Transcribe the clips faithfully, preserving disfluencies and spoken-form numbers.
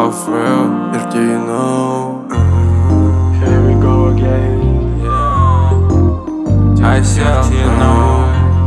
Oh, for real, if do you know? Here we go again. Yeah. I said, you know.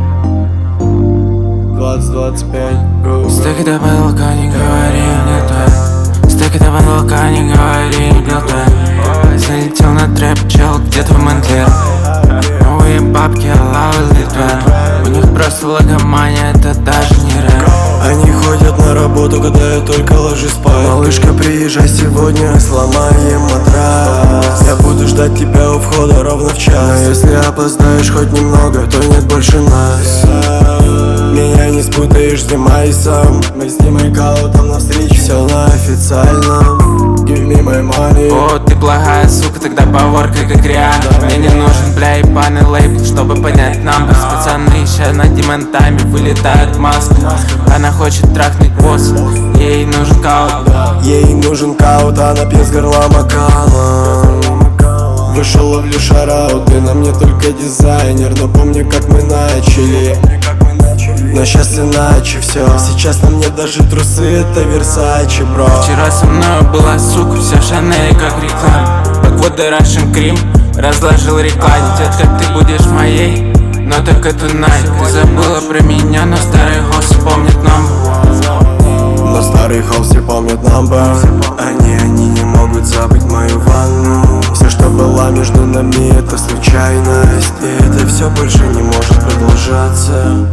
двадцать двадцать пять. Стык до потолка, не говори, где-то. Стык до потолка, не говори, где-то. Залетел на трэп, чел, где-то в Монтлер. Новые бабки, лавы, литвен. У них просто логомания, это даже не рэп. Они ходят на работу, когда я только ложусь спать. Малышка, приезжай сегодня, сломаем матрас. Я буду ждать тебя у входа ровно в час. Но если опоздаешь хоть немного, то нет больше нас. Меня не спутаешь с Димайсом. Мы с Димой Гаутом навстречу. Все на официальном. Give me my money. О, ты плохая сука, тогда поворка как реально. Мне не нужен, бля, ебаный лейбл, чтобы поднять намберс. Пацаны еще над демонтами вылетают маски. Она хочет трахнуть босс, ей нужен каут. Ей нужен каут, она пьет с горла макалом. Вышел, ловлю шараут, ты на мне только дизайнер. Но помню, как мы начали. Но сейчас иначе все. Сейчас на мне даже трусы, это Версачи, бро. Вчера со мной была сука, вся Шанель как реклама. Backwood и Russian Cream разложил рекламу. Детка, ты будешь моей, но так это Nike. Ты забыла про меня, но старый хост помнит номер. Но старые хоусы помнят number. Они, они не могут забыть мою ванну. Все, что было между нами, это случайность. И это все больше не может продолжаться.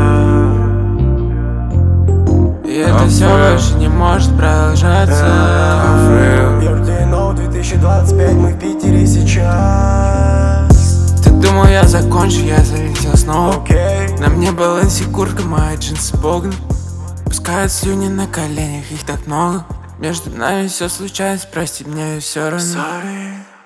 И это все больше не может продолжаться. две тысячи двадцать пять, мы в Питере сейчас. Ты думал, я закончу, я залетел снова. Okay. На мне балансе куртка, мои джинсы погнут. Пускают слюни на коленях, их так много. Между нами все случается, прости, мне все равно. Sorry.